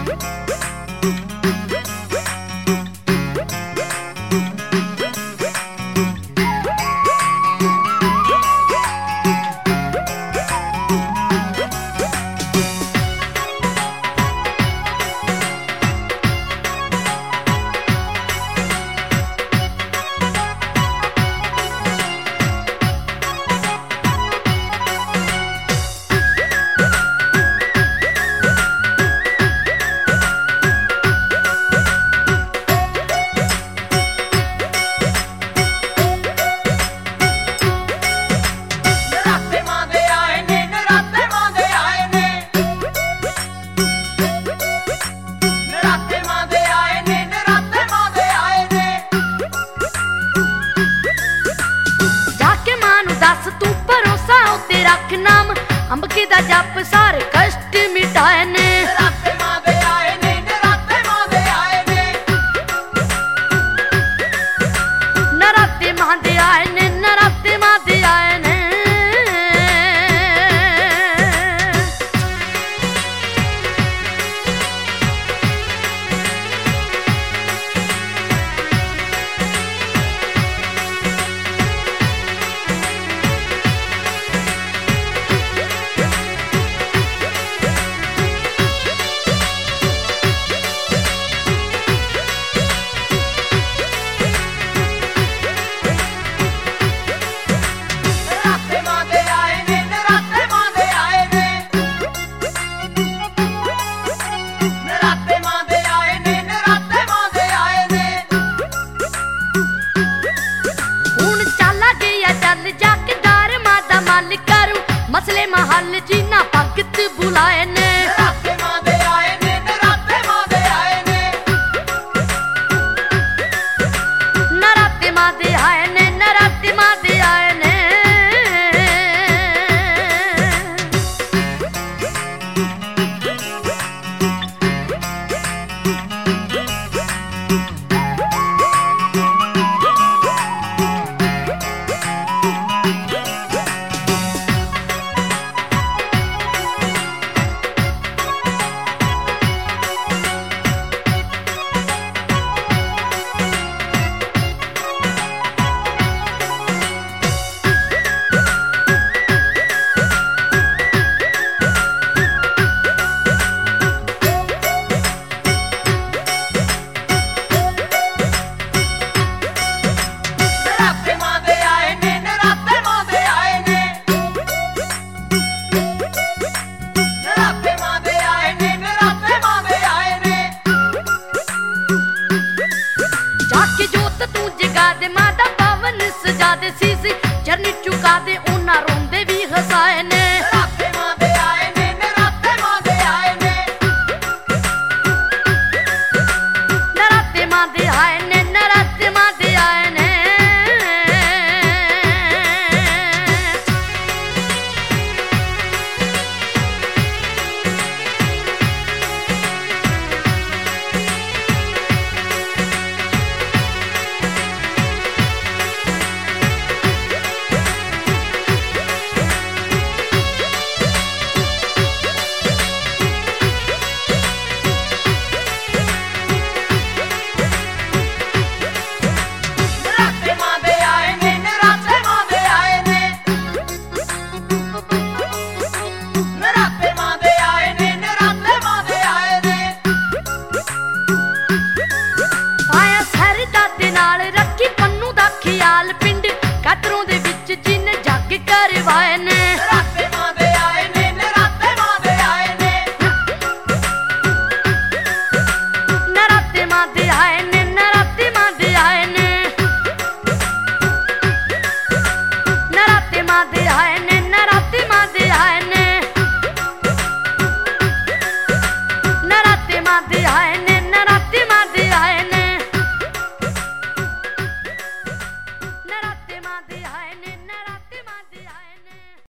अंबकी दा जप सारे कष्ट मिटाए ने। नराते मां दे आए ने, नराते मां दे आए ने, नराते मां दे आए ने, नराते मां दे आए ने। मसले महल जी ना भगत बुलाए ने। नराते मां दे आए ने, नराते मां दे आए ने, नराते मां दे आए ने, नराते मां दे आए ने। चरनी चुका दे उन्ना रोंदे भी हसाए ने। नराते मां दे आए ने, नराते मां दे आए ने, नराते मां दे आए ने, नराते मां दे आए ने। कतरों दे विच जिन जग करवाए ने। नराते मां दे आए ने, नराते मां दे आए ने, नराते मां दे आए ने, नराते मां दे आए ने, नराते मां दे आए ने, नराते मां दे आए ने, नराते मां दे आए ने।